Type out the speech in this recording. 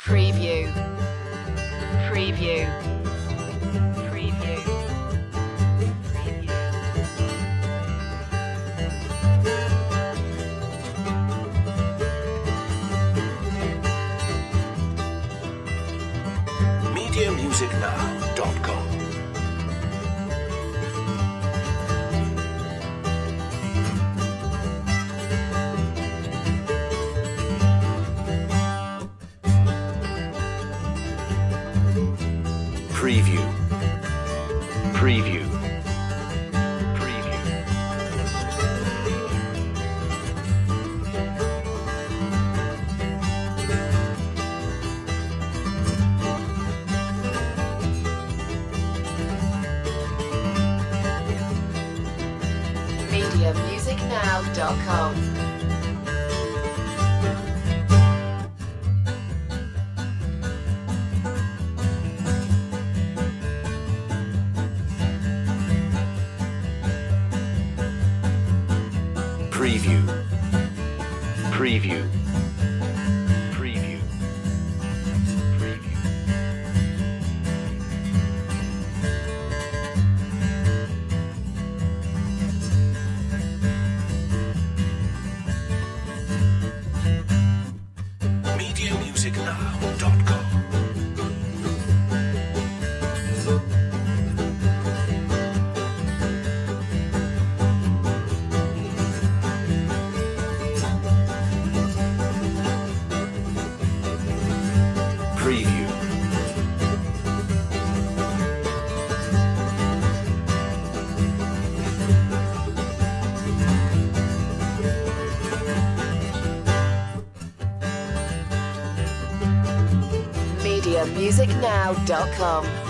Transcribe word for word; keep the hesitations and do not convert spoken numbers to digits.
Preview. Preview. Preview. Preview. media music now dot com. Preview. Preview. Preview. media music now dot com. Preview. Preview. Preview. Preview. media music now dot com. Preview. media music now dot com.